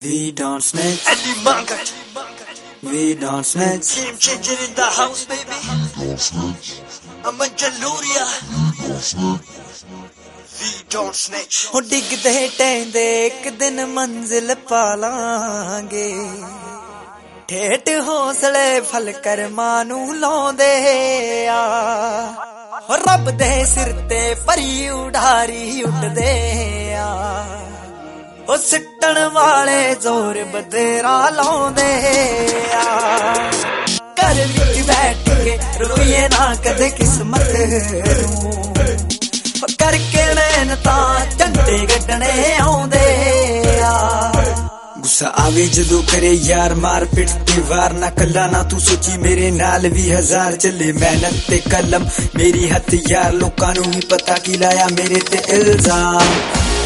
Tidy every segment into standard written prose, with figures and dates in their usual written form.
We don't snitch. Eddie Bunker. We don't snitch. Game changer in the house, baby. Don't snitch. I'm a Jaluria. Don't snitch. We don't snitch. हो डिगदे टैंदे एक दिन मंजिल पालांगे ठेठ हौसले फल कर मानू लाउंदे आ हो रब दे सिर ते परी उड़ारी उठदे आ ओ सिट्टण वाले जोर बतेरा लाउंदे आ घर विच बैठ के रोइए ना कदे किस्मत नूं करके मेहनता झंडे गड्ढने आउंदे आ गुस्सा आवे जदों करे यार मार पिट ते वार ना कल्ला ना तू सोची मेरे नाल भी हजार चले मेहनत ते कलम मेरी हथियार लोकां नूं नहीं पता की लाया मेरे ते इल्जाम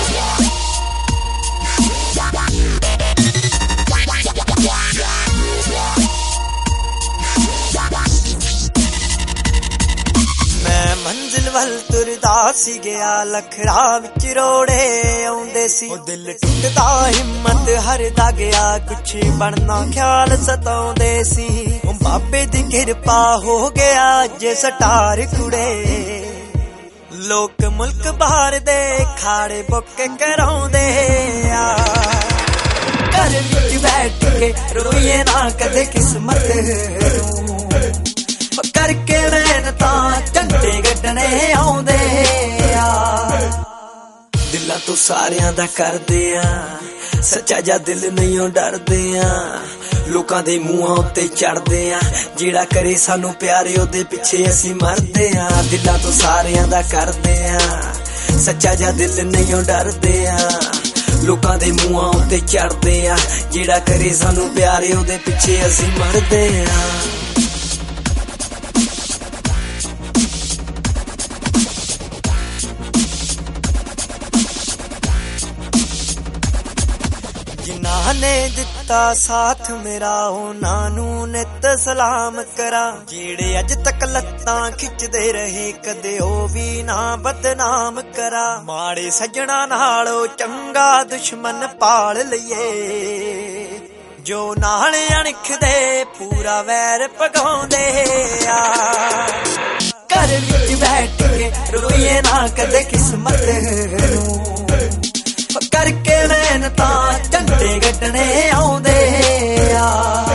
मंजिल वल तुरदा सी गया लखड़ा विच रोड़े आउंदे सी ओ दिल टुटदा हिम्मत हरदा गया कुछ बनना ख्याल सताउंदे सी ओ बाबे दी किरपा हो गया जे सटार कुड़े लोक मुल्क बाहर दे खाड़े बुक कराउंदे आ घर विच बैठ के रोइए ना कदे किस्मत नूं करके मेहनता झंडे गड्ढने आउंदे आ दिलां तो सारियां दा करदे आ सच्चा जा दिल नहीं डरदे आ लोकां दे मूहां उत्ते चढ़दे आ जेड़ा करे सानू प्यारे ओदे पिछे असीं मरदे आ दिलां तो सारियां दा करदे आ सच्चा जा दिल नहीं डरदे आ लोकां दे मूहां उत्ते चढ़दे आ जेड़ा करे सानू प्यारे ओदे पिछे असीं मरदे आ जिन्हां ने दिता साथ मेरा उन्हां नूं नित सलाम करा जेड़े अज तक लत्तां खिचदे रहे कदे ओ भी ना बदनाम करा माड़े सजना नाल चंगा दुश्मन पाल लईए जो नाल अणख दे पूरा वैर पगाउंदे आ घर विच बैठ के रोइए ना कदे किस्मत नूं करके मेहनता झंडे गड्ढने आउंदे आ